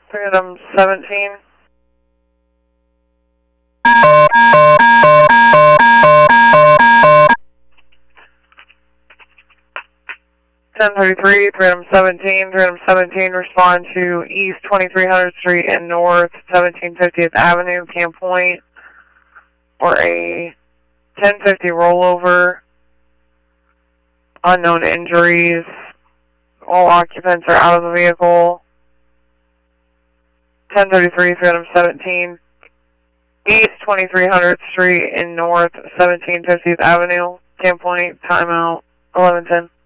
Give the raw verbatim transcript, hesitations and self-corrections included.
Phantom seventeen. ten thirty-three, Phantom seventeen, Phantom seventeen, respond to East twenty-three hundredth Street and North seventeen fiftieth Avenue, Camp Point, for a ten fifty rollover, unknown injuries, all occupants are out of the vehicle. ten thirty-three, Phantom seventeen, East twenty-three hundredth Street and North seventeen fiftieth Avenue, Camp Point, timeout, eleven ten.